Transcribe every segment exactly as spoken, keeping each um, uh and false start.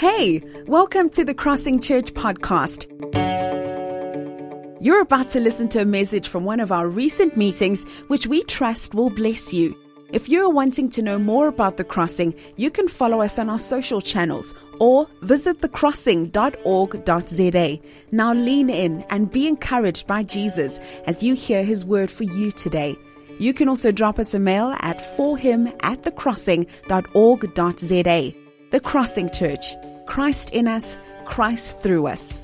Hey, welcome to the Crossing Church podcast. You're about to listen to a message from one of our recent meetings, which we trust will bless you. If you're wanting to know more about The Crossing, you can follow us on our social channels or visit the crossing dot org dot z a. Now lean in and be encouraged by Jesus as you hear his word for you today. You can also drop us a mail at for him at the crossing dot org dot z a. The Crossing Church. Christ in us, Christ through us.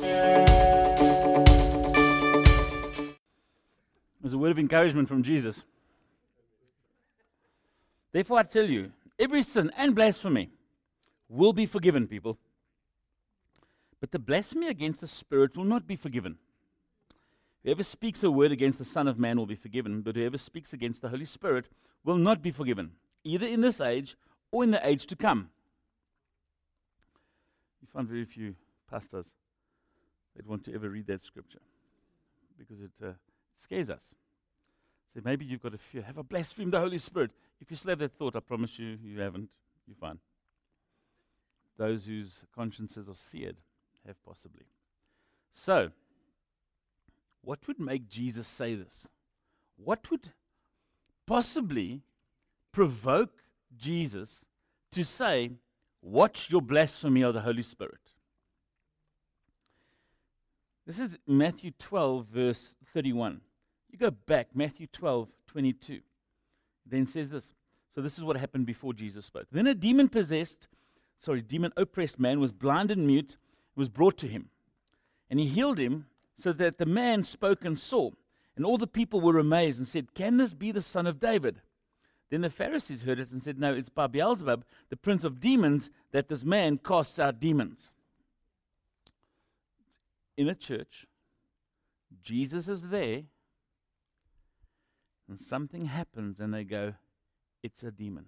There's a word of encouragement from Jesus. Therefore I tell you, every sin and blasphemy will be forgiven, people. But the blasphemy against the Spirit will not be forgiven. Whoever speaks a word against the Son of Man will be forgiven, but whoever speaks against the Holy Spirit will not be forgiven, either in this age or in the age to come. You find very few pastors that want to ever read that scripture because it, uh, it scares us. So maybe you've got a fear. Have I blasphemed the Holy Spirit? If you still have that thought, I promise you, you haven't. You're fine. Those whose consciences are seared have possibly. So, what would make Jesus say this? What would possibly provoke Jesus to say, watch your blasphemy of the Holy Spirit? This is Matthew twelve, verse thirty-one. You go back, Matthew twelve, twenty-two. Then says this. So this is what happened before Jesus spoke. Then a demon-possessed, sorry, demon-oppressed man was blind and mute, was brought to him. And he healed him so that the man spoke and saw. And all the people were amazed and said, can this be the son of David? Then the Pharisees heard it and said, no, it's by Beelzebub, the prince of demons, that this man casts out demons. In a church, Jesus is there, and something happens and they go, it's a demon.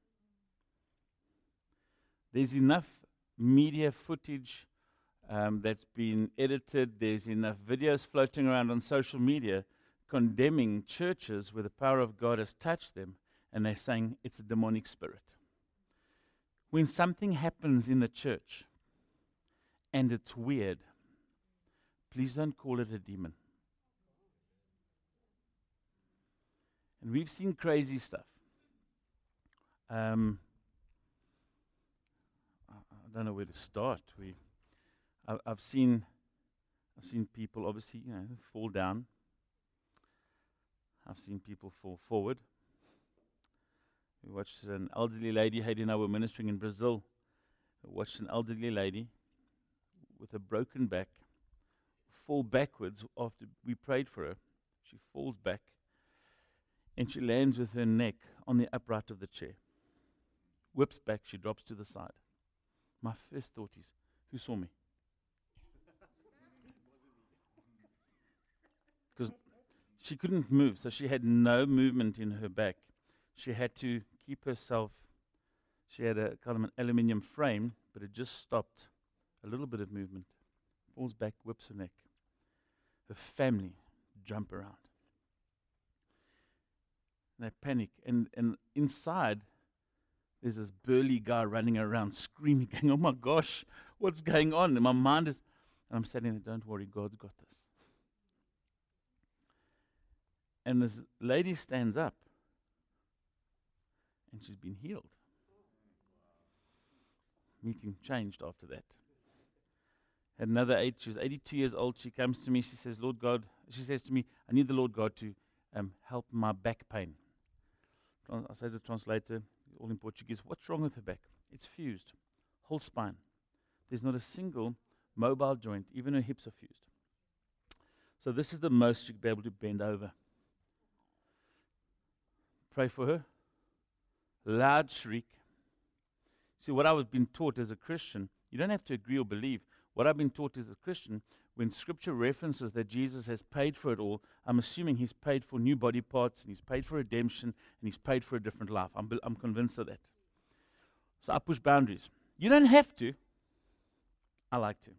There's enough media footage um, that's been edited. There's enough videos floating around on social media condemning churches where the power of God has touched them, and they're saying it's a demonic spirit. When something happens in the church and it's weird, please don't call it a demon. And we've seen crazy stuff. Um, I, I don't know where to start. We, I, I've seen, I've seen people obviously, you know, fall down. I've seen people fall forward. We watched an elderly lady. Heidi and I were ministering in Brazil. We watched an elderly lady with a broken back fall backwards after we prayed for her. She falls back. And she lands with her neck on the upright of the chair. Whips back, she drops to the side. My first thought is, who saw me? Because she couldn't move, so she had no movement in her back. She had to keep herself, she had a kind of an aluminium frame, but it just stopped a little bit of movement. Falls back, whips her neck. Her family jump around. They panic, and, and inside, there's this burly guy running around, screaming, going, oh my gosh, what's going on? And my mind is, and I'm standing there, don't worry, God's got this. And this lady stands up, and she's been healed. Meeting changed after that. At another age, she was eighty-two years old, she comes to me, she says, Lord God, she says to me, I need the Lord God to um, help my back pain. I say to the translator, all in Portuguese, what's wrong with her back? It's fused, whole spine. There's not a single mobile joint, even her hips are fused. So this is the most she could be able to bend over. Pray for her. Loud shriek. See, what I was being taught as a Christian, you don't have to agree or believe. What I've been taught as a Christian, when Scripture references that Jesus has paid for it all, I'm assuming he's paid for new body parts, and he's paid for redemption, and he's paid for a different life. I'm, be- I'm convinced of that. So I push boundaries. You don't have to. I like to.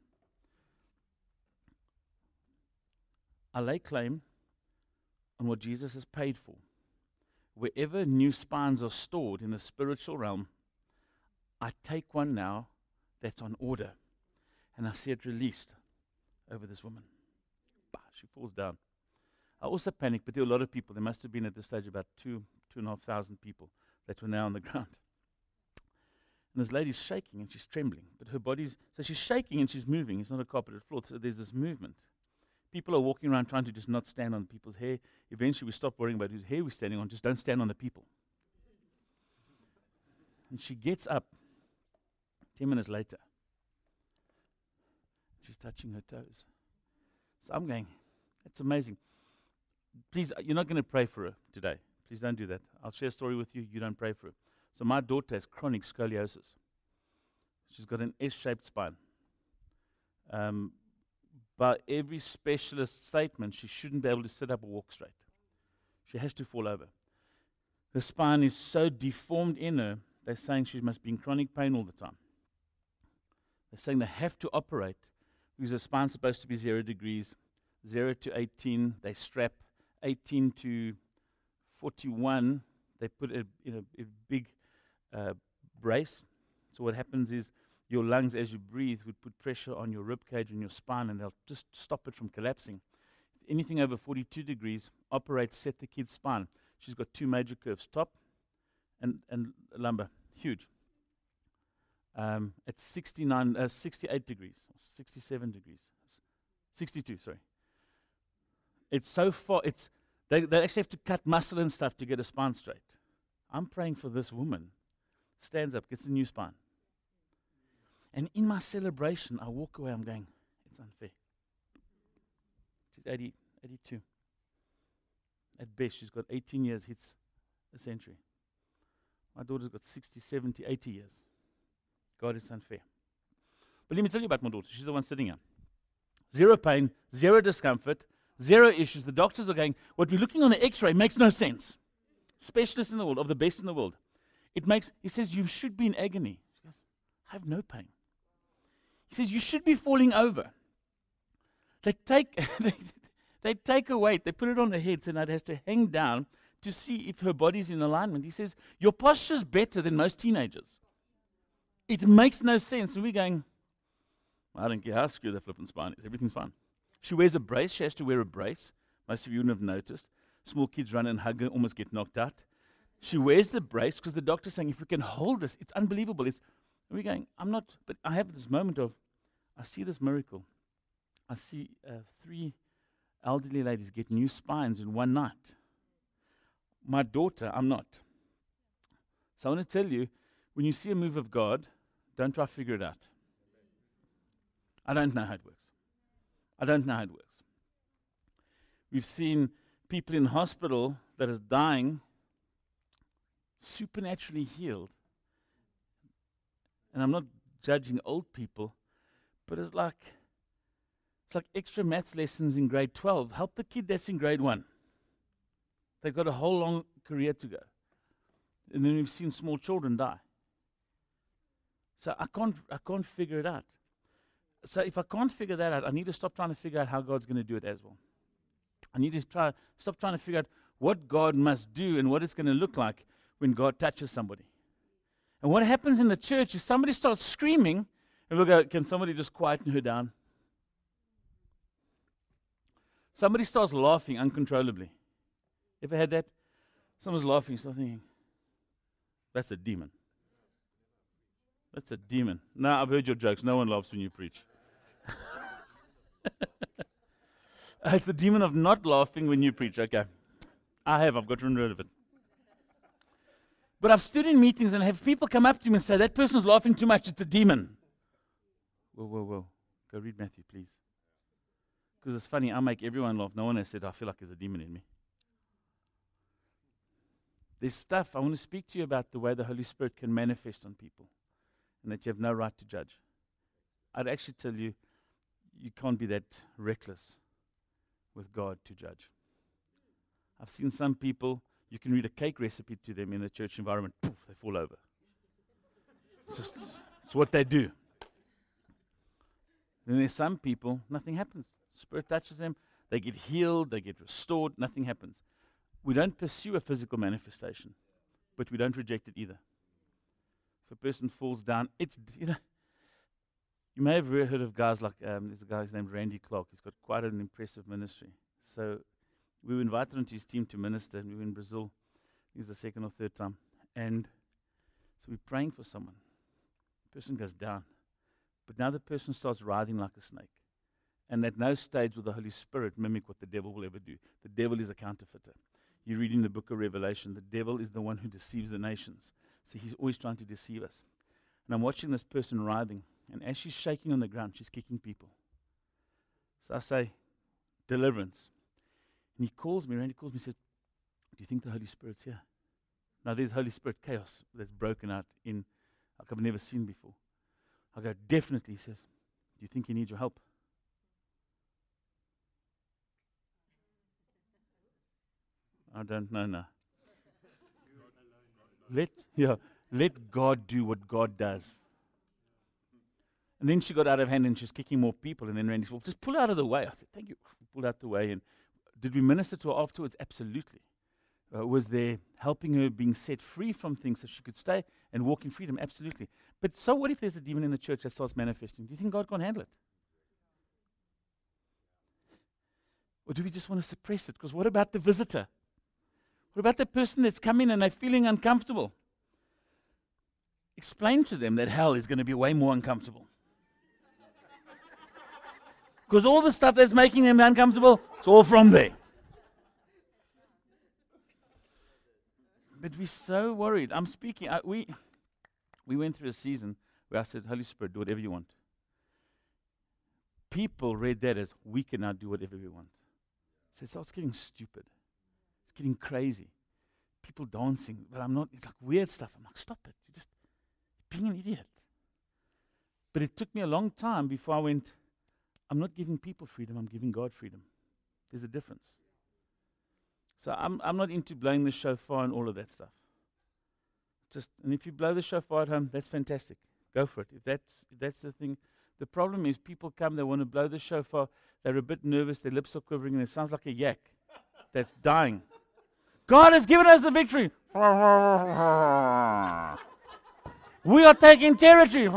I lay claim on what Jesus has paid for. Wherever new spines are stored in the spiritual realm, I take one now that's on order. And I see it released over this woman. Bah, she falls down. I also panicked, but there were a lot of people. There must have been at this stage about two, two and a half thousand people that were now on the ground. And this lady's shaking and she's trembling, but her body's, so she's shaking and she's moving. It's not a carpeted floor, so there's this movement. People are walking around trying to just not stand on people's hair. Eventually we stop worrying about whose hair we're standing on, just don't stand on the people. And she gets up ten minutes later. She's touching her toes. So I'm going, that's amazing. Please, you're not going to pray for her today. Please don't do that. I'll share a story with you. You don't pray for her. So my daughter has chronic scoliosis. She's got an S-shaped spine. Um, by every specialist statement, she shouldn't be able to sit up or walk straight. She has to fall over. Her spine is so deformed in her, they're saying she must be in chronic pain all the time. They're saying they have to operate because her spine's supposed to be zero degrees, zero to eighteen. They strap eighteen to forty-one. They put it in a, a big Uh, brace. So what happens is your lungs, as you breathe, would put pressure on your rib cage and your spine, and they'll just stop it from collapsing. Anything over forty-two degrees, operate, set the kid's spine. She's got two major curves, top and, and lumbar, huge. Um, at sixty-nine, uh, sixty-eight degrees, sixty-seven degrees, sixty-two, sorry. It's so far, it's they, they actually have to cut muscle and stuff to get a spine straight. I'm praying for this woman. Stands up, gets a new spine. And in my celebration, I walk away, I'm going, it's unfair. She's eighty, eighty-two. At best, she's got eighteen years, hits a century. My daughter's got sixty, seventy, eighty years. God, it's unfair. But let me tell you about my daughter. She's the one sitting here. Zero pain, zero discomfort, zero issues. The doctors are going, what we're looking on the x-ray makes no sense. Specialists in the world, of the best in the world. It makes, he says, you should be in agony. She goes, I have no pain. He says, you should be falling over. They take, they, they take a weight, they put it on her head, so now it has to hang down to see if her body's in alignment. He says, your posture's better than most teenagers. It makes no sense. And we're going, I don't care how screw the flippin' spine is. Everything's fine. She wears a brace. She has to wear a brace. Most of you wouldn't have noticed. Small kids run and hug her, almost get knocked out. She wears the brace because the doctor's saying, if we can hold this, it's unbelievable. It's, and we're going, I'm not, but I have this moment of, I see this miracle. I see uh, three elderly ladies get new spines in one night. My daughter, I'm not. So I want to tell you, when you see a move of God, don't try to figure it out. I don't know how it works. I don't know how it works. We've seen people in hospital that is dying, supernaturally healed. And I'm not judging old people, but it's like it's like extra maths lessons in grade twelve. Help the kid that's in grade one. They've got a whole long career to go. And then we've seen small children die. So I can't I can't figure it out. So if I can't figure that out, I need to stop trying to figure out how God's going to do it as well. I need to try stop trying to figure out what God must do and what it's going to look like when God touches somebody. And what happens in the church is somebody starts screaming, and we'll go, can somebody just quieten her down? Somebody starts laughing uncontrollably. Ever had that? Someone's laughing, so thinking, that's a demon. That's a demon. No, I've heard your jokes. No one laughs when you preach. It's the demon of not laughing when you preach. Okay. I have. I've got rid of it. But I've stood in meetings and have people come up to me and say, that person's laughing too much. It's a demon. Whoa, whoa, whoa. Go read Matthew, please. Because it's funny. I make everyone laugh. No one has said, I feel like there's a demon in me. There's stuff. I want to speak to you about the way the Holy Spirit can manifest on people and that you have no right to judge. I'd actually tell you, you can't be that reckless with God to judge. I've seen some people, you can read a cake recipe to them in the church environment, poof, they fall over. It's just it's what they do. Then there's some people, nothing happens. Spirit touches them, they get healed, they get restored, nothing happens. We don't pursue a physical manifestation, but we don't reject it either. If a person falls down, it's, you know, You may have re- heard of guys like, um, there's a guy named Randy Clark. He's got quite an impressive ministry. So we were invited onto his team to minister, and we were in Brazil. It was the second or third time. And so we're praying for someone. The person goes down. But now the person starts writhing like a snake. And at no stage will the Holy Spirit mimic what the devil will ever do. The devil is a counterfeiter. You read in the book of Revelation, the devil is the one who deceives the nations. So he's always trying to deceive us. And I'm watching this person writhing. And as she's shaking on the ground, she's kicking people. So I say, deliverance. And he calls me, Randy calls me and says, do you think the Holy Spirit's here? Now there's Holy Spirit chaos that's broken out in, like I've never seen before. I go, definitely. He says, do you think you need your help? I don't know now. Let, yeah, let God do what God does. And then she got out of hand and she's kicking more people. And then Randy said, well, just pull her out of the way. I said, thank you. Pulled out the way. And did we minister to her afterwards? Absolutely. Uh, was there helping her being set free from things so she could stay and walk in freedom? Absolutely. But so what if there's a demon in the church that starts manifesting? Do you think God can handle it? Or do we just want to suppress it? Because what about the visitor? What about the person that's come in and they're feeling uncomfortable? Explain to them that hell is going to be way more uncomfortable. Because all the stuff that's making them uncomfortable, it's all from there. But we're so worried. I'm speaking, I, we, we went through a season where I said, Holy Spirit, do whatever you want. People read that as, we can now do whatever we want. So it starts getting stupid. It's getting crazy. People dancing, but I'm not, it's like weird stuff. I'm like, stop it. You're just being an idiot. But it took me a long time before I went, I'm not giving people freedom, I'm giving God freedom. There's a difference. So I'm I'm not into blowing the shofar and all of that stuff. Just and if you blow the shofar at home, that's fantastic. Go for it. If that's if that's the thing. The problem is people come, they want to blow the shofar, they're a bit nervous, their lips are quivering, and it sounds like a yak that's dying. God has given us the victory. We are taking territory.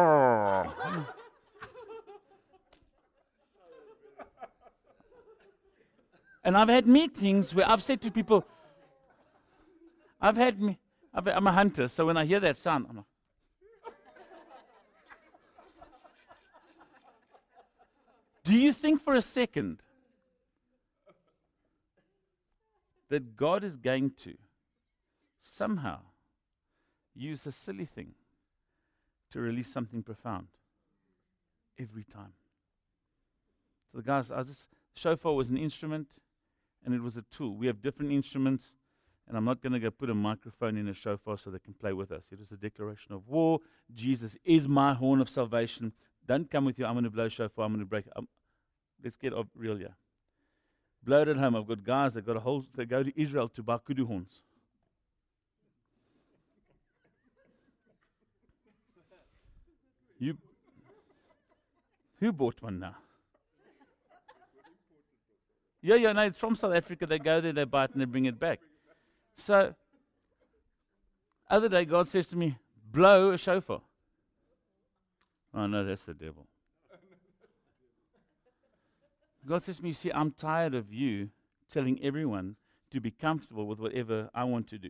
And I've had meetings where I've said to people, I've had me, I've, I'm a hunter, so when I hear that sound, I'm like, do you think for a second that God is going to somehow use a silly thing to release something profound every time? So the guys, I just, shofar was an instrument and it was a tool. We have different instruments, and I'm not going to go put a microphone in a shofar so they can play with us. It was a declaration of war. Jesus is my horn of salvation. Don't come with you, I'm going to blow shofar, I'm going to break it. Um, let's get up real here. Blow it at home. I've got guys that got a whole, they go to Israel to buy kudu horns. You, who bought one now? Yeah, yeah, no, it's from South Africa. They go there, they buy it, and they bring it back. So, other day, God says to me, blow a shofar. Oh, no, that's the devil. God says to me, see, I'm tired of you telling everyone to be comfortable with whatever I want to do.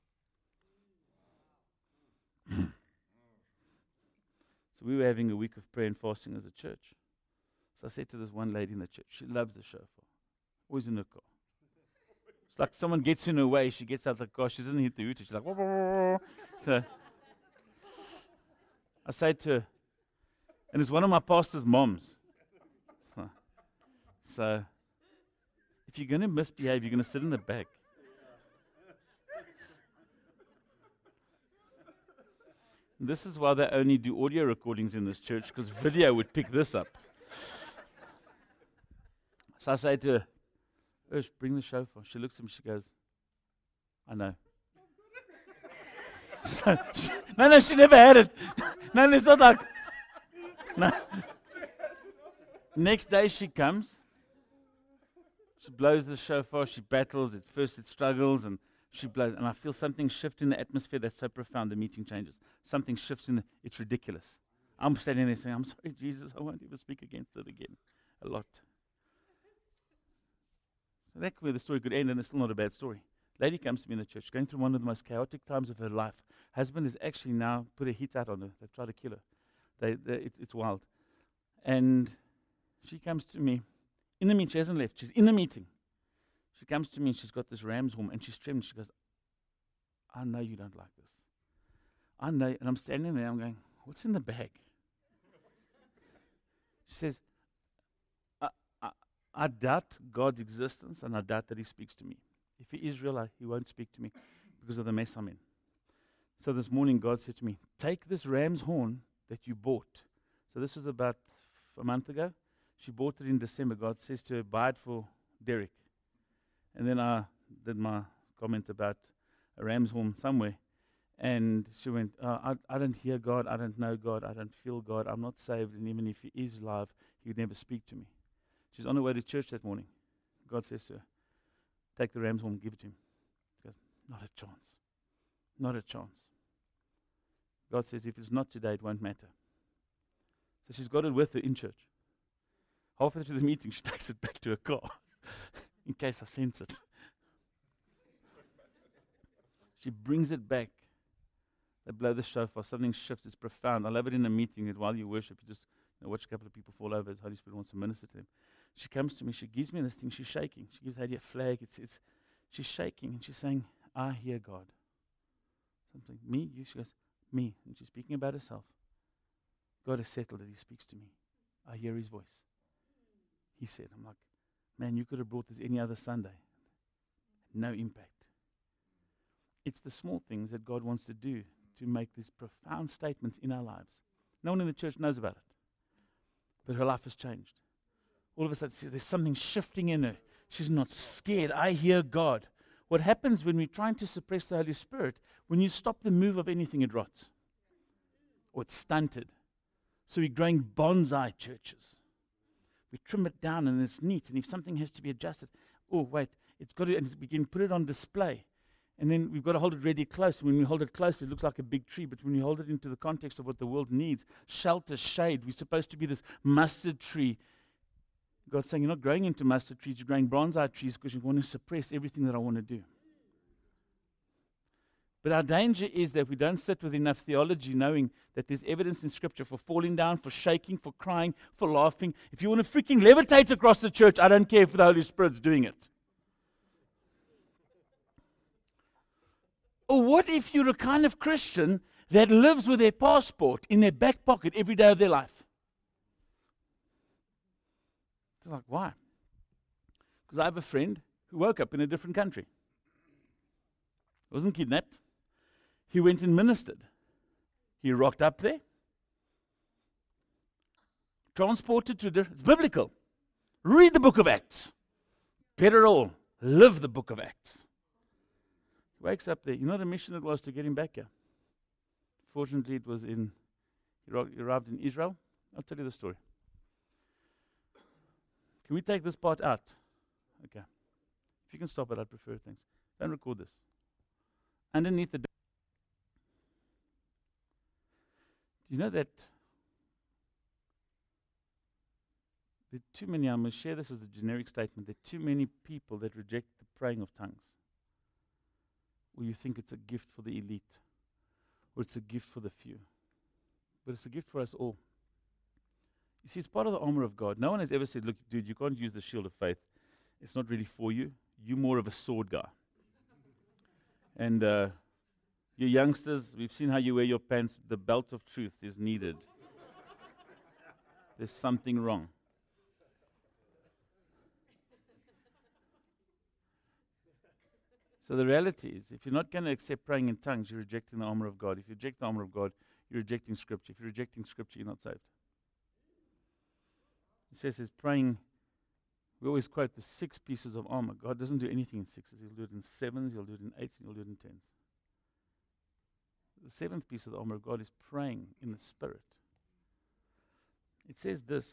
So we were having a week of prayer and fasting as a church. So I said to this one lady in the church, she loves the shofar. Always in her car. It's like someone gets in her way, she gets out of the car, she doesn't hit the hooter, she's like, wah, wah, wah, wah. So I say to her, and it's one of my pastor's moms. So, so if you're going to misbehave, you're going to sit in the back. And this is why they only do audio recordings in this church, because video would pick this up. So I say to her, Ursh, bring the shofar. She looks at me, she goes, I know. So she, no, no, she never had it. No, no, it's not like, no. Next day she comes, she blows the shofar, she battles, at first it struggles, and she blows, and I feel something shift in the atmosphere that's so profound, the meeting changes. Something shifts in the, it's ridiculous. I'm standing there saying, I'm sorry, Jesus, I won't ever speak against it again. A lot. So that's where the story could end, and it's still not a bad story. Lady comes to me in the church, going through one of the most chaotic times of her life. Husband has actually now put a hit out on her. They've tried to kill her. They, they, it, it's wild. And she comes to me. In the meeting, she hasn't left. She's in the meeting. She comes to me and she's got this ram's horn and she's trembling. She goes, I know you don't like this. I know. And I'm standing there. I'm going, what's in the bag? She says, I, I, I doubt God's existence and I doubt that he speaks to me. If he is real, I, he won't speak to me because of the mess I'm in. So this morning, God said to me, take this ram's horn that you bought. So this was about a month ago. She bought it in December. God says to her, buy it for Derek. And then I did my comment about a ram's horn somewhere. And she went, uh, I, I don't hear God. I don't know God. I don't feel God. I'm not saved. And even if he is alive, he would never speak to me. She's on her way to church that morning. God says to her, take the ram's horn, give it to him. She goes, not a chance. Not a chance. God says, if it's not today, it won't matter. So she's got it with her in church. Halfway through the meeting, she takes it back to her car in case I sense it. She brings it back. They blow the shofar. Something shifts. It's profound. I love it in a meeting that while you worship, you just you know, watch a couple of people fall over as the Holy Spirit wants to minister to them. She comes to me. She gives me this thing. She's shaking. She gives Heidi a flag. It's, it's, she's shaking and she's saying, I hear God. Something. Me? You? She goes, me. And she's speaking about herself. God has settled it. He speaks to me. I hear his voice. He said, I'm like, man, you could have brought this any other Sunday. No impact. It's the small things that God wants to do to make these profound statements in our lives. No one in the church knows about it. But her life has changed. All of a sudden, see, there's something shifting in her. She's not scared. I hear God. What happens when we're trying to suppress the Holy Spirit, when you stop the move of anything, it rots. Or it's stunted. So we're growing bonsai churches. We trim it down and it's neat. And if something has to be adjusted, oh, wait, it's got to, and we can put it on display. And then we've got to hold it really close. When we hold it close, it looks like a big tree. But when we hold it into the context of what the world needs, shelter, shade, we're supposed to be this mustard tree. God's saying, you're not growing into mustard trees, you're growing bonsai trees because you want to suppress everything that I want to do. But our danger is that we don't sit with enough theology knowing that there's evidence in Scripture for falling down, for shaking, for crying, for laughing. If you want to freaking levitate across the church, I don't care if the Holy Spirit's doing it. Or what if you're a kind of Christian that lives with their passport in their back pocket every day of their life? It's like, why? Because I have a friend who woke up in a different country. He wasn't kidnapped. He went and ministered. He rocked up there. Transported to the... It's biblical. Read the book of Acts. Better all, live the book of Acts. He wakes up there. You know what a mission it was to get him back here? Fortunately, it was in... He arrived in Israel. I'll tell you the story. Can we take this part out? Okay. If you can stop it, I'd prefer things. Don't record this. Underneath the... Do you know that there are too many, I'm going to share this as a generic statement, there are too many people that reject the praying of tongues. Or you think it's a gift for the elite. Or it's a gift for the few. But it's a gift for us all. You see, it's part of the armor of God. No one has ever said, look, dude, you can't use the shield of faith. It's not really for you. You're more of a sword guy. And uh, you youngsters, we've seen how you wear your pants. The belt of truth is needed. There's something wrong. So the reality is, if you're not going to accept praying in tongues, you're rejecting the armor of God. If you reject the armor of God, you're rejecting Scripture. If you're rejecting Scripture, you're not saved. It says it's praying. We always quote the six pieces of armor. God doesn't do anything in sixes. He'll do it in sevens, he'll do it in eights, and he'll do it in tens. The seventh piece of the armor of God is praying in the Spirit. It says this.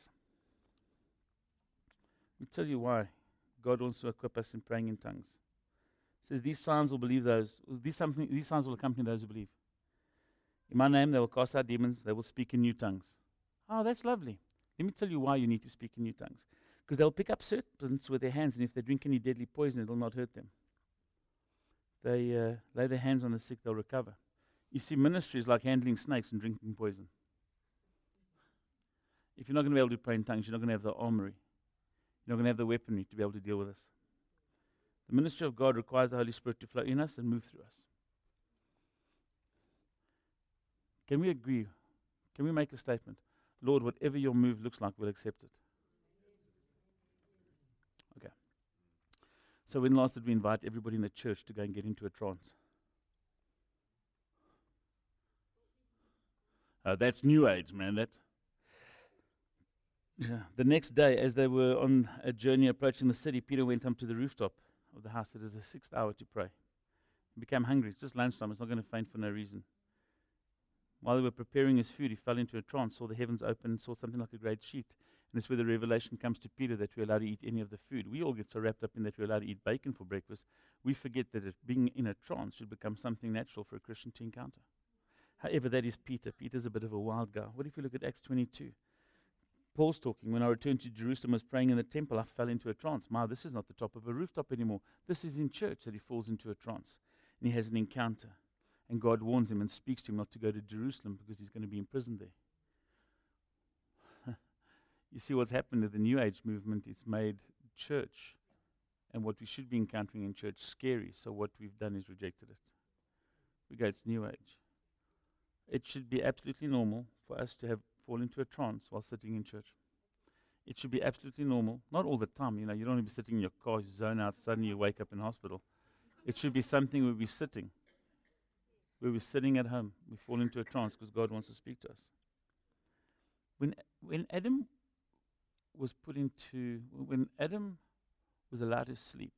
Let me tell you why God wants to equip us in praying in tongues. It says these signs will believe those. These, something, these signs will accompany those who believe. In my name, they will cast out demons. They will speak in new tongues. Oh, that's lovely. Let me tell you why you need to speak in new tongues. Because they'll pick up serpents with their hands, and if they drink any deadly poison, it will not hurt them. They uh, lay their hands on the sick, they'll recover. You see, ministry is like handling snakes and drinking poison. If you're not going to be able to pray in tongues, you're not going to have the armory. You're not going to have the weaponry to be able to deal with this. The ministry of God requires the Holy Spirit to flow in us and move through us. Can we agree? Can we make a statement? Lord, whatever your move looks like, we'll accept it. Okay. So when last did we invite everybody in the church to go and get into a trance? Uh, that's New Age, man. That. Yeah. The next day, as they were on a journey approaching the city, Peter went up to the rooftop of the house. It is the sixth hour to pray. He became hungry. It's just lunchtime. It's not going to faint for no reason. While they were preparing his food, he fell into a trance, saw the heavens open, saw something like a great sheet. And this is where the revelation comes to Peter that we're allowed to eat any of the food. We all get so wrapped up in that we're allowed to eat bacon for breakfast, we forget that it, being in a trance should become something natural for a Christian to encounter. However, that is Peter. Peter's a bit of a wild guy. What if you look at Acts twenty-two? Paul's talking, when I returned to Jerusalem, I was praying in the temple, I fell into a trance. My, this is not the top of a rooftop anymore. This is in church that he falls into a trance. And he has an encounter. And God warns him and speaks to him not to go to Jerusalem because he's going to be imprisoned there. You see what's happened to the New Age movement? It's made church and what we should be encountering in church scary. So what we've done is rejected it. We go, it's New Age. It should be absolutely normal for us to have fall into a trance while sitting in church. It should be absolutely normal, not all the time. You know, you don't want to be sitting in your car, you zone out, suddenly you wake up in hospital. It should be something where we're sitting, where we're sitting at home. We fall into a trance because God wants to speak to us. When when Adam was put into, when Adam was allowed to sleep,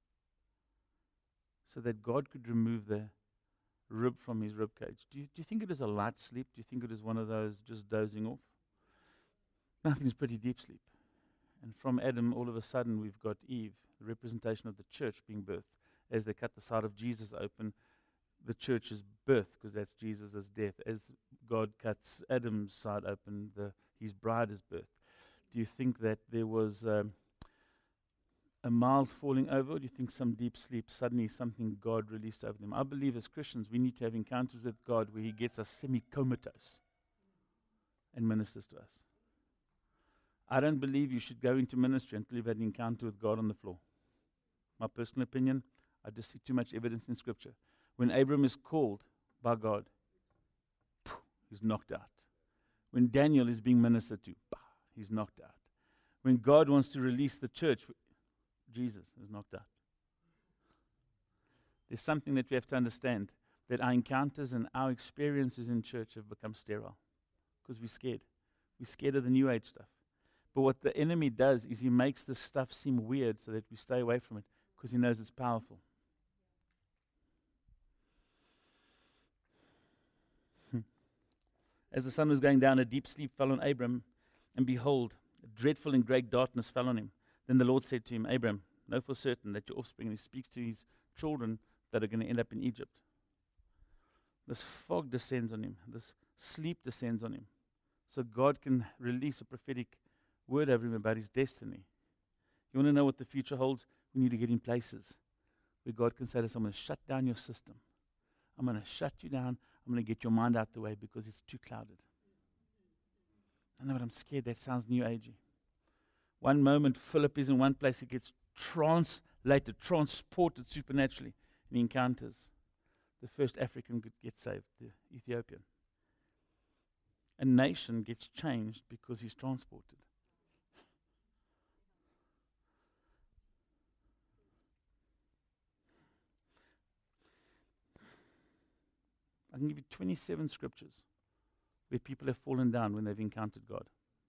so that God could remove the rib from his rib cage. Do you, do you think it is a light sleep? Do you think it is one of those just dozing off? Nothing is pretty deep sleep. And from Adam, all of a sudden, we've got Eve, the representation of the church being birthed. As they cut the side of Jesus open, the church is birthed because that's Jesus' death. As God cuts Adam's side open, the, his bride is birthed. Do you think that there was um, a mild falling over, or do you think some deep sleep, suddenly something God released over them? I believe as Christians we need to have encounters with God where he gets us semi-comatose and ministers to us. I don't believe you should go into ministry until you've had an encounter with God on the floor. My personal opinion, I just see too much evidence in Scripture. When Abram is called by God, he's knocked out. When Daniel is being ministered to, he's knocked out. When God wants to release the church, Jesus is knocked out. There's something that we have to understand, that our encounters and our experiences in church have become sterile because we're scared. We're scared of the New Age stuff. But what the enemy does is he makes this stuff seem weird so that we stay away from it because he knows it's powerful. As the sun was going down, a deep sleep fell on Abram, and behold, a dreadful and great darkness fell on him. Then the Lord said to him, Abram, know for certain that your offspring, and he speaks to his children that are going to end up in Egypt. This fog descends on him. This sleep descends on him. So God can release a prophetic word over him about his destiny. You want to know what the future holds? We need to get in places where God can say to us, I'm going to shut down your system. I'm going to shut you down. I'm going to get your mind out the way because it's too clouded. I know, but I'm scared. That sounds New Agey. One moment, Philip is in one place. He gets translated, transported supernaturally, and he encounters the first African could get saved, the Ethiopian. A nation gets changed because he's transported. I can give you twenty-seven scriptures where people have fallen down when they've encountered God.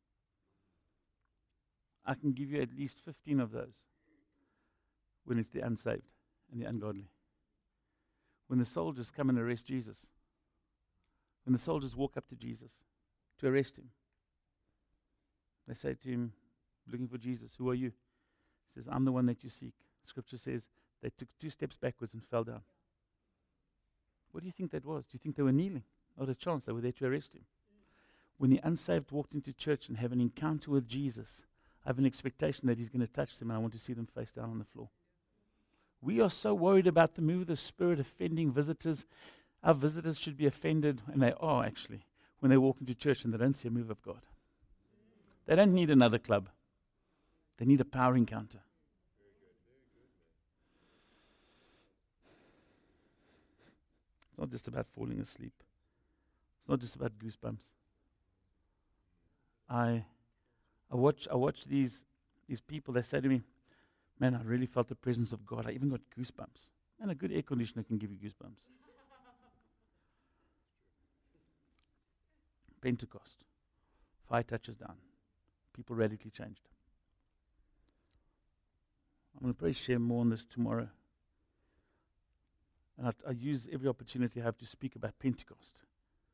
I can give you at least fifteen of those when it's the unsaved and the ungodly. When the soldiers come and arrest Jesus. When the soldiers walk up to Jesus to arrest him. They say to him, looking for Jesus, who are you? He says, I'm the one that you seek. Scripture says they took two steps backwards and fell down. What do you think that was? Do you think they were kneeling? Not a chance. They were there to arrest him. When the unsaved walked into church and have an encounter with Jesus, I have an expectation that he's going to touch them, and I want to see them face down on the floor. We are so worried about the move of the Spirit offending visitors. Our visitors should be offended, and they are actually, when they walk into church and they don't see a move of God. They don't need another club. They need a power encounter. It's not just about falling asleep. It's not just about goosebumps. I I watch I watch these these people, they say to me, man, I really felt the presence of God. I even got goosebumps. And a good air conditioner can give you goosebumps. Pentecost. Fire touches down. People radically changed. I'm going to probably share more on this tomorrow. And I, I use every opportunity I have to speak about Pentecost.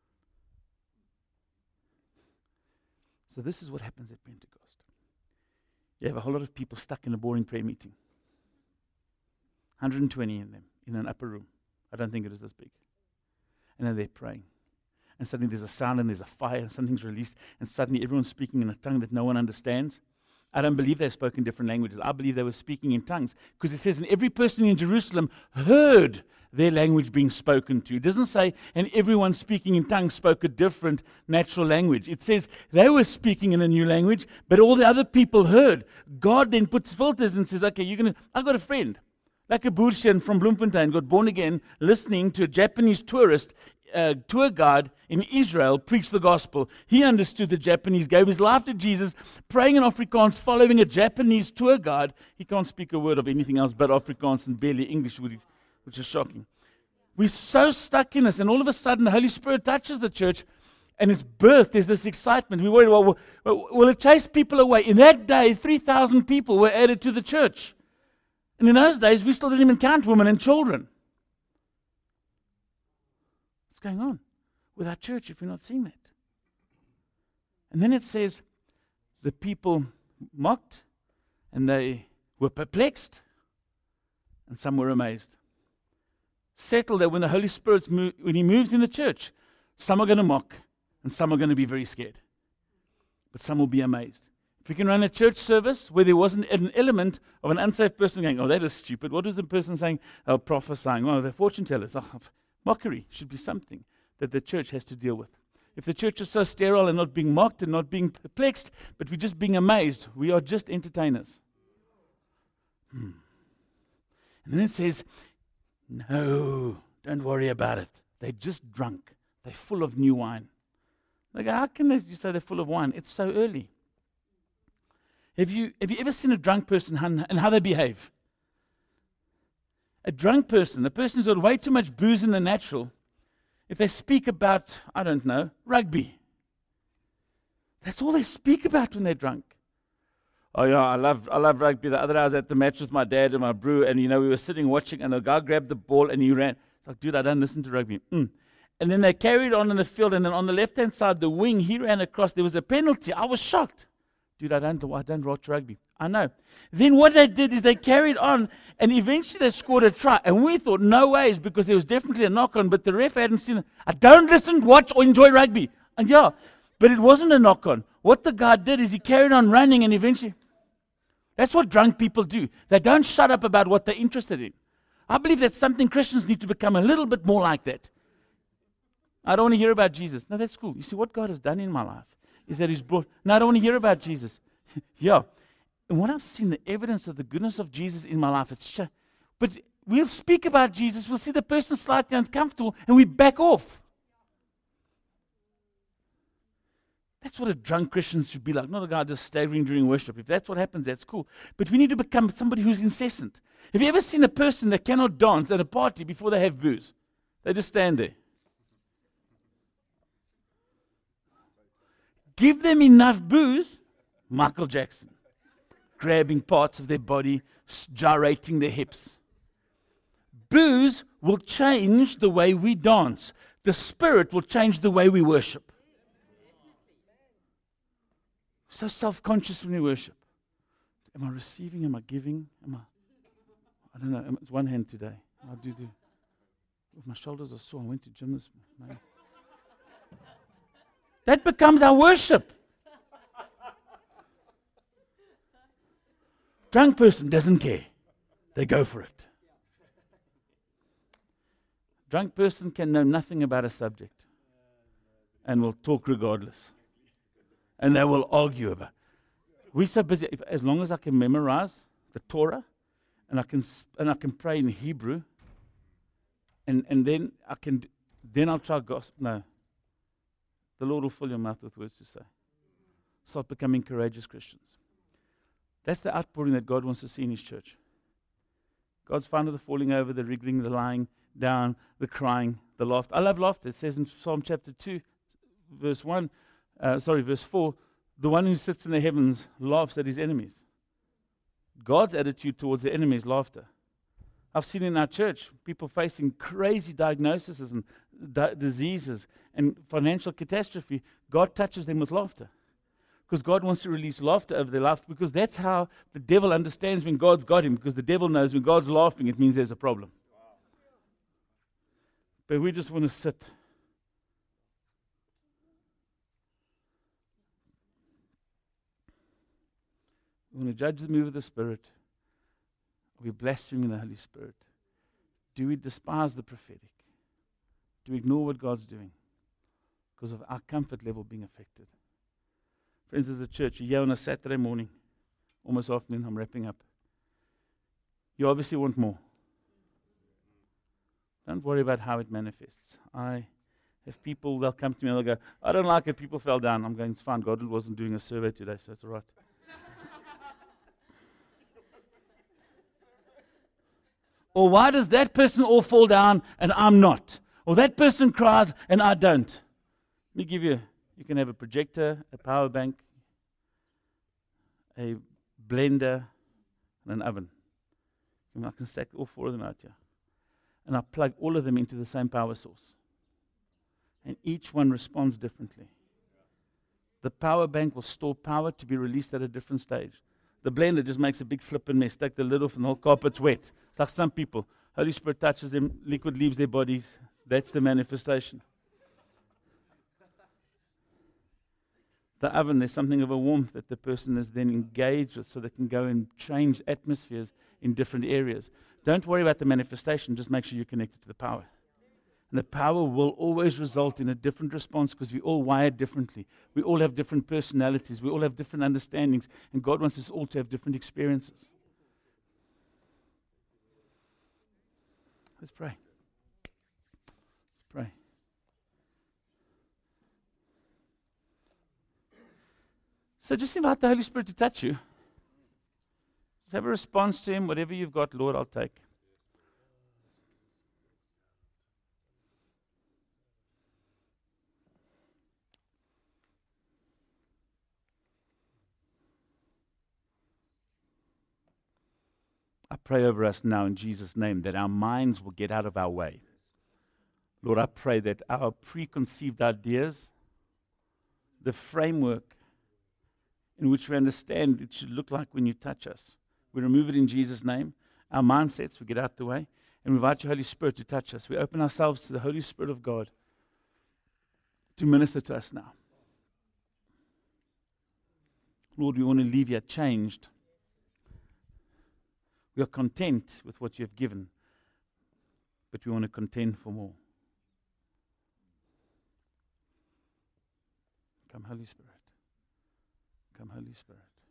So this is what happens at Pentecost. You have a whole lot of people stuck in a boring prayer meeting. one hundred twenty in them, in an upper room. I don't think it is this big. And then they're praying. And suddenly there's a sound and there's a fire and something's released. And suddenly everyone's speaking in a tongue that no one understands. I don't believe they spoke in different languages. I believe they were speaking in tongues. Because it says, and every person in Jerusalem heard their language being spoken to. It doesn't say, and everyone speaking in tongues spoke a different natural language. It says they were speaking in a new language, but all the other people heard. God then puts filters and says, okay, you're going to, I've got a friend. Like a Boersjen from Bloemfontein got born again listening to a Japanese tourist Uh, tour guide in Israel preached the gospel. He understood the Japanese, gave his life to Jesus, praying in Afrikaans, following a Japanese tour guide. He can't speak a word of anything else but Afrikaans and barely English, which is shocking. We're so stuck in this, and all of a sudden the Holy Spirit touches the church, and it's birth. There's this excitement. We worry, well, will, will it chase people away? In that day, three thousand people were added to the church. And in those days, we still didn't even count women and children. What's going on with our church if we're not seeing that? And then it says the people mocked and they were perplexed and some were amazed. Settle that when the Holy Spirit, mo- when He moves in the church, some are going to mock and some are going to be very scared. But some will be amazed. If we can run a church service where there wasn't an element of an unsafe person going, oh, that is stupid. What is the person saying? Oh, prophesying. Oh, they're fortune tellers. Oh, mockery should be something that the church has to deal with. If the church is so sterile and not being mocked and not being perplexed, but we're just being amazed, we are just entertainers. Hmm. And then it says, no, don't worry about it. They're just drunk. They're full of new wine. They go, how can they, you say they're full of wine? It's so early. Have you, have you ever seen a drunk person and how they behave? A drunk person, a person who's got way too much booze in the natural, if they speak about, I don't know, rugby, that's all they speak about when they're drunk. Oh yeah, I love I love rugby. The other day I was at the match with my dad and my brew, and you know, we were sitting watching, and the guy grabbed the ball and he ran. It's like, dude, I don't listen to rugby. Mm. And then they carried on in the field, and then on the left-hand side, the wing, he ran across. There was a penalty. I was shocked. Dude, I don't, I don't watch rugby. I know. Then what they did is they carried on, and eventually they scored a try. And we thought, no ways, because there was definitely a knock-on, but the ref hadn't seen it. I don't listen, watch, or enjoy rugby. And yeah, but it wasn't a knock-on. What the guy did is he carried on running, and eventually, that's what drunk people do. They don't shut up about what they're interested in. I believe that's something Christians need to become a little bit more like that. I don't want to hear about Jesus. No, that's cool. You see, what God has done in my life is that He's brought, no, I don't want to hear about Jesus. Yeah. And when I've seen the evidence of the goodness of Jesus in my life, it's sh- but we'll speak about Jesus, we'll see the person slightly uncomfortable, and we back off. That's what a drunk Christian should be like, not a guy just staggering during worship. If that's what happens, that's cool. But we need to become somebody who's incessant. Have you ever seen a person that cannot dance at a party before they have booze? They just stand there. Give them enough booze, Michael Jackson, grabbing parts of their body, gyrating their hips. Booze will change the way we dance. The Spirit will change the way we worship. So self-conscious when we worship. Am I receiving? Am I giving? Am I? I don't know. It's one hand today. I do do. My shoulders are sore. I went to gym this morning. That becomes our worship. Drunk person doesn't care. They go for it. Drunk person can know nothing about a subject and will talk regardless. And they will argue about it. We're so busy. If, as long as I can memorize the Torah and I can and I can pray in Hebrew, and, and then I can then I'll try gospel. No. The Lord will fill your mouth with words to say. Start becoming courageous Christians. That's the outpouring that God wants to see in His church. God's fond of the falling over, the wriggling, the lying down, the crying, the laughter. I love laughter. It says in Psalm chapter two, verse one, uh, sorry, verse four, the one who sits in the heavens laughs at his enemies. God's attitude towards the enemy is laughter. I've seen in our church people facing crazy diagnoses and di- diseases and financial catastrophe. God touches them with laughter. Because God wants to release laughter over their life, because that's how the devil understands when God's got him, because the devil knows when God's laughing, it means there's a problem. But we just want to sit. We want to judge the move of the Spirit. Are we blaspheming the Holy Spirit? Do we despise the prophetic? Do we ignore what God's doing because of our comfort level being affected? Friends, as a church, you're here on a Saturday morning, almost afternoon, I'm wrapping up. You obviously want more. Don't worry about how it manifests. I have people, they'll come to me and they'll go, I don't like it, people fell down. I'm going, it's fine, God wasn't doing a survey today, so it's all right. Or why does that person all fall down and I'm not? Or that person cries and I don't? Let me give you, you can have a projector, a power bank, a blender, and an oven. And I can stack all four of them out here. And I plug all of them into the same power source. And each one responds differently. The power bank will store power to be released at a different stage. The blender just makes a big flipping mess. Take the lid off and the whole carpet's wet. It's like some people. Holy Spirit touches them, liquid leaves their bodies. That's the manifestation. The oven, there's something of a warmth that the person is then engaged with so they can go and change atmospheres in different areas. Don't worry about the manifestation, just make sure you're connected to the power. And the power will always result in a different response because we all wired differently. We all have different personalities. We all have different understandings. And God wants us all to have different experiences. Let's pray. Let's pray. So just invite the Holy Spirit to touch you. Just have a response to Him. Whatever you've got, Lord, I'll take. I pray over us now in Jesus' name that our minds will get out of our way. Lord, I pray that our preconceived ideas, the framework in which we understand it should look like when you touch us, we remove it in Jesus' name. Our mindsets, we get out the way, and we invite your Holy Spirit to touch us. We open ourselves to the Holy Spirit of God to minister to us now. Lord, we want to leave here changed. We are content with what you have given, but we want to contend for more. Come, Holy Spirit. Come, Holy Spirit.